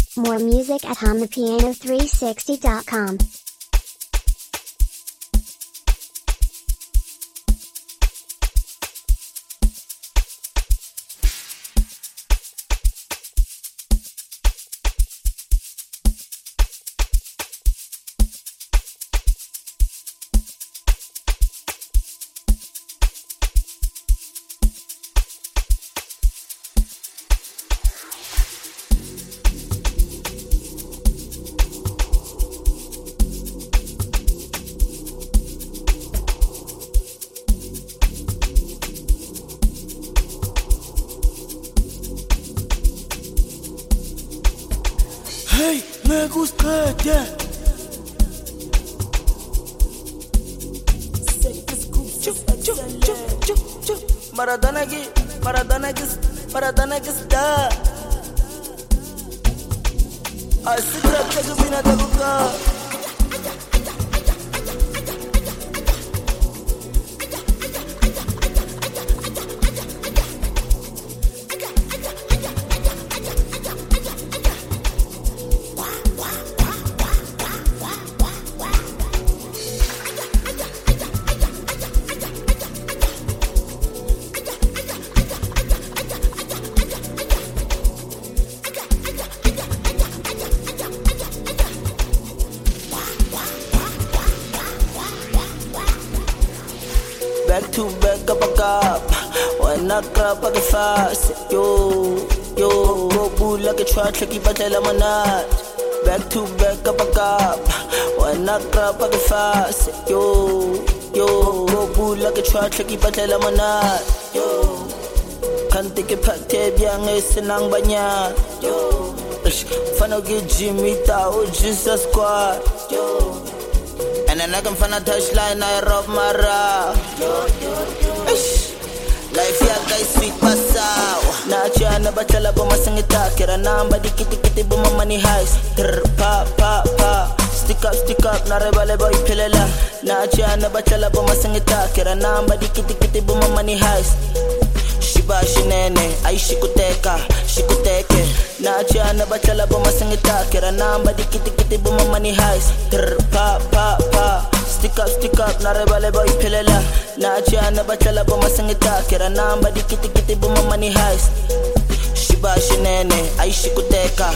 More music at HumThePiano360.com. Hey, me gusta ya. Maradona gista. Asikra kagubina taguka. Back to back up a cup. When I grab a fast, yo, go boo like a trash, like a tell manat. Back to back up a cup. When I grab a fast, yo, go boo like a trash, like a tell manat. Yo, can't take a pack, young is an banya. Yo, Fano get Jimmy Tao, Jesus squad. Yo. And then I can find a touchline, I rob my rap. Life ya guys sweet pasaw. Nacha na bachala bo masangita. Kira namba di kiti buma money heist. Pa. Stick up, na rebale boy pilela. Nacha na bachala bo masangita. Kira namba di kiti buma money heist. Shiba shinene, ay shikuteke. Nacha na bachala bo masangita. Kira namba di kiti buma money heist. Pa. Stick up, na rebale boy pilela. Nacha na bachala bo masangita. Kira namba di kiti buma money heist. Shiba shinene, ay shikuteke.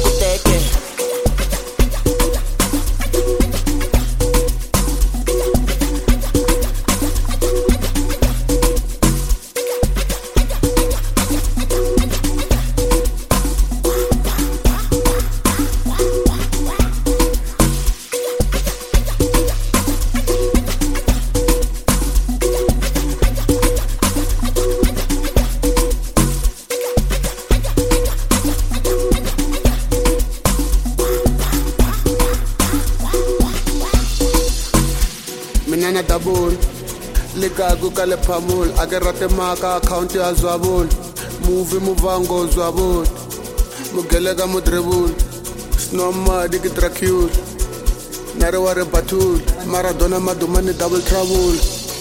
Minana double, lika gukale pamul, agerate maka account ya zwabul, movie muvango zwabul, mugelega mudrebul, snoma digitrakul, nareware batul, Maradona madumani double trouble.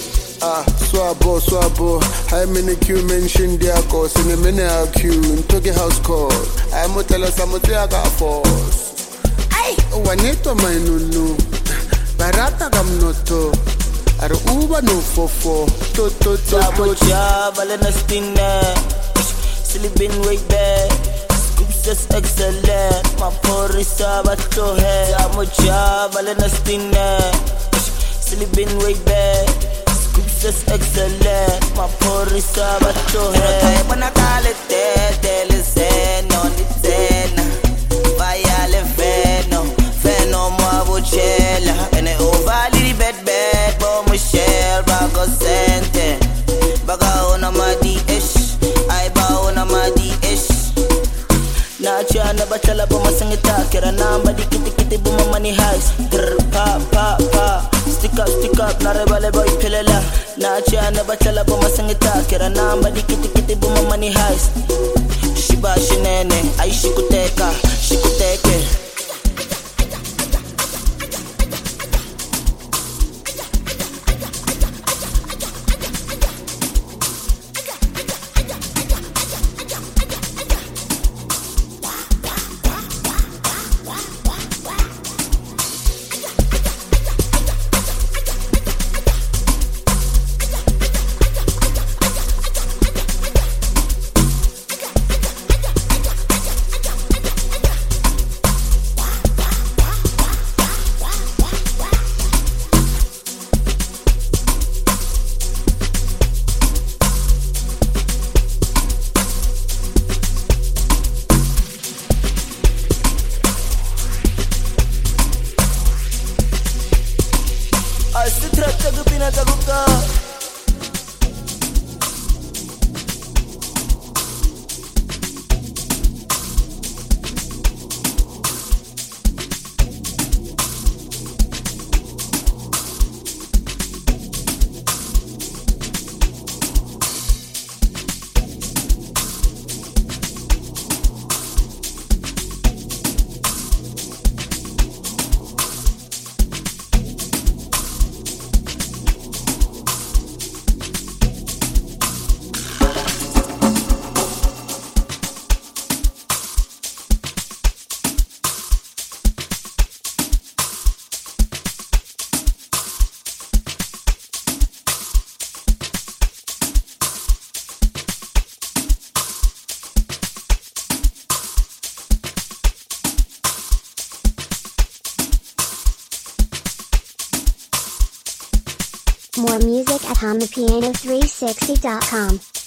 Swabo, I mini Q mention diako, sini mini Q, ntoki house call, I mutela samuti aga force. Ay, wanito mainunu. Barata kamnoto, are uba no fofo, to. Job, Alena Stinner, sleeping way back, scoops just excellent, my porisa bato head. Job, Alena Stinner, sleeping way back, scoops just excellent, my porisa bato head. When I call it dead, listen, on the ten, via le feno, moi buchela. Ovali bed, bo Michelle, bago sente. Baga ona madi ish, ay ba ona madi ish. Nacha na bachala bo masangita. Kira namba di kiti buma money heist. Pa. Stick up, na rebale boy pilela. Nacha na bachala bo masangita. Kira namba di kiti buma money heist. Shiba shinene, ay shikuteke. More music at HondaPiano360.com.